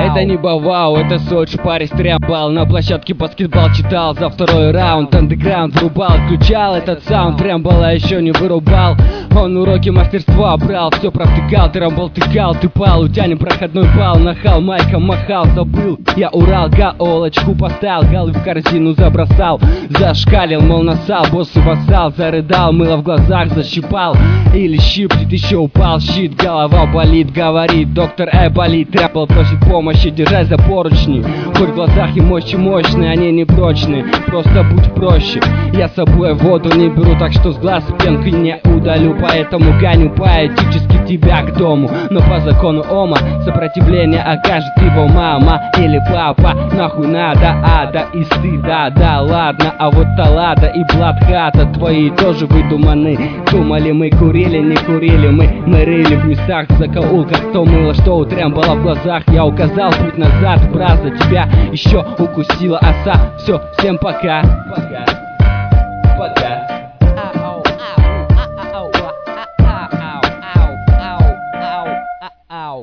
Это не бавау, это Сочи, Париж, Триамбал. На площадке баскетбол читал за второй раунд. Андеграунд врубал, включал этот саунд. Триамбала еще не вырубал. Он уроки мастерства брал, все провтыкал. Триамбал тыкал, ты пал, утянем проходной бал. Нахал, майком махал, забыл. Я Урал, гаолочку поставил, галы в корзину забросал. Зашкалил, мол, насал, боссы вассал. Зарыдал, мыло в глазах защипал. Или щиплет, еще упал, щит, голова болит. Говорит, доктор болит. Триамбал просит помощи, держать за поручни. Хоть в глазах и мощи мощные, они не прочные. Просто будь проще. Я с собой воду не беру, так что с глаз пенкой не удалю. Поэтому гоню поэтически тебя к дому. Но по закону Ома сопротивление окажет его мама или папа. Нахуй надо ада и стыда. Да ладно, а вот Талада и Бладхата твои тоже выдуманы. Думали мы, курили, не курили мы. Мы рыли в местах, в закоулках. То мыло, что у Триамбала в глазах. Я указал путь назад, брат, за тебя еще укусила оса. Все, всем пока. Пока.